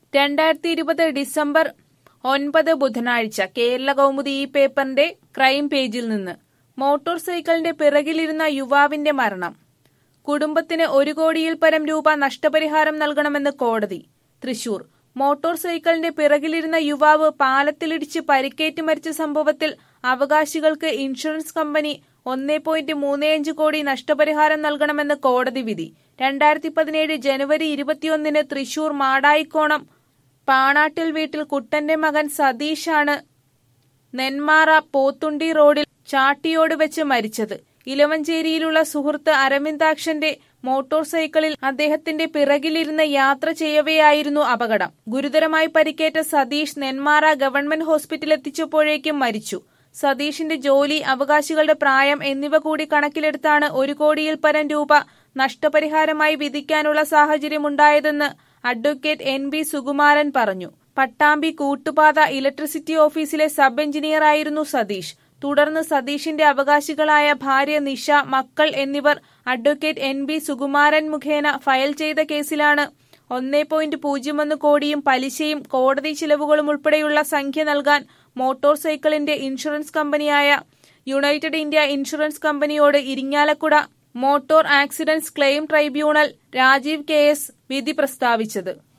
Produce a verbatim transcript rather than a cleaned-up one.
രണ്ടായിരത്തി ഇരുപത് ഡിസംബർ ഒൻപത് ബുധനാഴ്ച കേരള കൗമുദി ഈ പേപ്പറിന്റെ ക്രൈം പേജിൽ നിന്ന് മോട്ടോർ സൈക്കിളിന്റെ പിറകിലിരുന്ന യുവാവിന്റെ മരണം. കുടുംബത്തിന് ഒരു കോടിയിൽ പരം രൂപ നഷ്ടപരിഹാരം നൽകണമെന്ന് കോടതി. തൃശൂർ മോട്ടോർ സൈക്കിളിന്റെ പിറകിലിരുന്ന യുവാവ് പാലത്തിലിടിച്ച് പരിക്കേറ്റ് മരിച്ച സംഭവത്തിൽ അവകാശികൾക്ക് ഇൻഷുറൻസ് കമ്പനി ഒന്നേ പോയിന്റ് മൂന്നേയഞ്ച് കോടി നഷ്ടപരിഹാരം നൽകണമെന്ന് കോടതി വിധി. രണ്ടായിരത്തി പതിനേഴ് ജനുവരി ഇരുപത്തിയൊന്നിന് തൃശൂർ മാടായിക്കോണം പാണാട്ടിൽ വീട്ടിൽ കുട്ടന്റെ മകൻ സതീഷാണ് നെന്മാറ പോത്തുണ്ടി റോഡിൽ ചാട്ടിയോട് വെച്ച് മരിച്ചത്. ഇലവഞ്ചേരിയിലുള്ള സുഹൃത്ത് അരവിന്ദാക്ഷന്റെ മോട്ടോർ സൈക്കിളിൽ അദ്ദേഹത്തിന്റെ പിറകിലിരുന്ന് യാത്ര ചെയ്യവെയായിരുന്നു അപകടം. ഗുരുതരമായി പരിക്കേറ്റ സതീഷ് നെന്മാറ ഗവൺമെന്റ് ഹോസ്പിറ്റലിൽ എത്തിച്ചപ്പോഴേക്കും മരിച്ചു. സതീഷിന്റെ ജോലി, അവകാശികളുടെ പ്രായം എന്നിവ കൂടി കണക്കിലെടുത്താണ് ഒരു കോടിയിൽ പരം രൂപ നഷ്ടപരിഹാരമായി വിധിക്കാനുള്ള സാഹചര്യമുണ്ടായതെന്ന് അഡ്വക്കേറ്റ് എൻ ബി സുകുമാരൻ പറഞ്ഞു. പട്ടാമ്പി കൂട്ടുപാത ഇലക്ട്രിസിറ്റി ഓഫീസിലെ സബ് എഞ്ചിനീയറായിരുന്നു സതീഷ്. തുടർന്ന് സതീഷിന്റെ അവകാശികളായ ഭാര്യ നിഷ, മക്കൾ എന്നിവർ അഡ്വക്കേറ്റ് എൻ ബി സുകുമാരൻ മുഖേന ഫയൽ ചെയ്ത കേസിലാണ് ഒന്നേ പോയിന്റ് പൂജ്യം ഒന്ന് കോടിയും പലിശയും കോടതി ചിലവുകളും ഉൾപ്പെടെയുള്ള സംഖ്യ നൽകാൻ മോട്ടോർ സൈക്കിളിന്റെ ഇൻഷുറൻസ് കമ്പനിയായ യുണൈറ്റഡ് ഇന്ത്യ ഇൻഷുറൻസ് കമ്പനിയോട് Irinjalakuda motor accidents claim tribunal Rajeev K S വിധി പ്രസ്താവിച്ചത്.